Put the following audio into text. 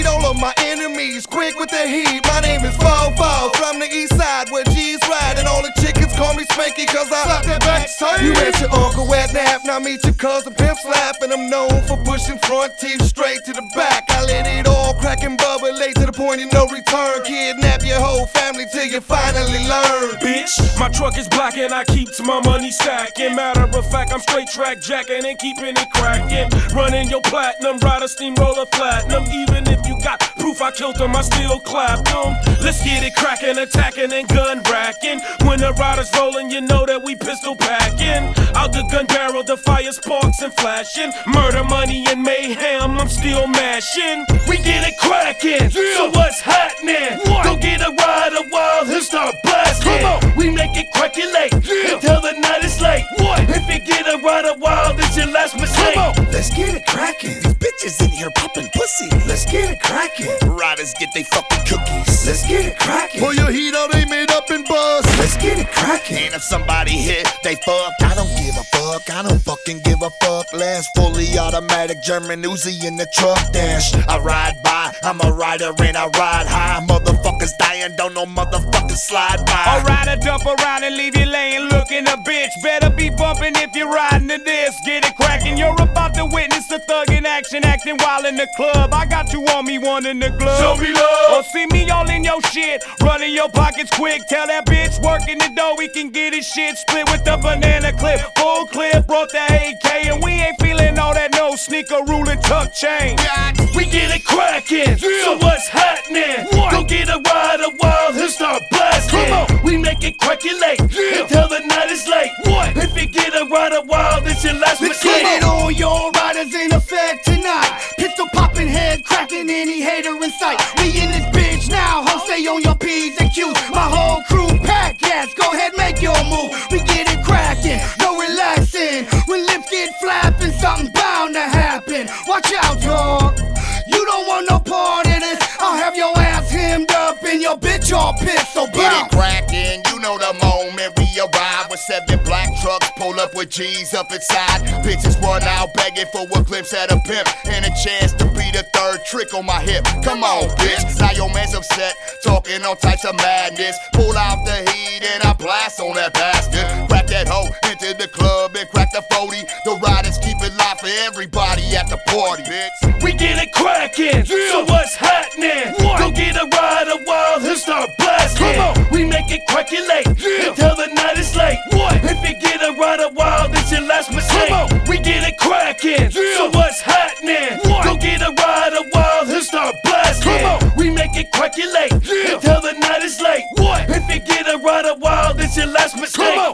beat all of my enemies, quick with the heat. My name is Fofo from the east side where G's ride, and all the chickens call me Spanky cause I slap that back. You met your uncle wet nap, now meet your cousin pimp slap, and I'm known for pushing front teeth straight to the back. I let it all crack and bubble late to the point of no return. Kidnap your whole family till you finally learn. Bitch, my truck is black and I keeps my money stacking. Matter of fact, I'm straight track jacking and keeping it cracking. Running your platinum, rider steamroller platinum. Even if you got proof I killed them, I still clap them. Let's get it cracking, attacking and gun racking. When the rider's rolling, you know that we pistol packing. Out the gun barrel, the fire sparks and flashing. Murder, money and mayhem, I'm still mashing. We get it cracking, so what's happening? Go get a ride a while and start blasting. Come on, we make it crackulate until the night is late. If you get a ride a while, it's your last mistake. Come on, let's get it cracking. These bitches in here popping pussy. Let's get it cracking. Riders get they fucking cookies. Let's get it cracking. Pull your heat out, they made up and buzz. Let's get it cracking. And if somebody hit, they fuck. I don't give a fuck, I don't fucking give a fuck. Last fully automatic German Uzi in the truck dash. I ride by, I'm a rider and I ride high. Motherfuckers dying, don't no motherfuckers slide by. Alright, I dump around and leave you laying looking a bitch. Better be bumping if you're riding to this. Get it cracking, you're about to witness the thug in action, acting wild in the club. I got you on me, one in the glove. Show me love. Or see me all in your shit, running your pockets quick. Tell that bitch working the dough, we can get his shit split with the banana clip. Full clip, brought the AK, and we ain't feeling all that no sneaker ruling tuck chain. We get it cracking, so what's happening? Go get a ride a while and start blasting. Come on, we make it crackulate until the night is late. If you get a ride a while, it's your last Let's mistake. get it all, y'all riders in effect tonight. Pistol popping, head cracking, any hater in sight. We in this bitch now, ho, stay on your P's and Q's. My whole crew pack, yes, go ahead, make your move. We get it cracking, no relaxing. When lips get flapping, something bound to happen. Watch out, y'all. You don't want no part of this. I'll have your ass hemmed up and your bitch all pissed, so Get bounce. it cracking, you know the moment we arrive with 7 black trucks, pull up with G's up inside. Bitches run out begging for a glimpse at a pimp and a chance to be the third trick on my hip. Come on, bitch, now your man's upset, talking all types of madness. Pull out the heat and I blast on that bastard. Crack that hoe into the club and crack the 40. The riders keep it live for everybody at the party, bitch. We get it cracking, so what's happening? Go get a ride a while and start blasting. Come on, we make it crackulate until the night is late. If you get a ride a while, it's your last mistake. Come on, we get it cracking, so what's happening? Go get a ride a while and start blasting. Come on, we make it crackulate until the night is late. If you get a ride a while, it's your last mistake.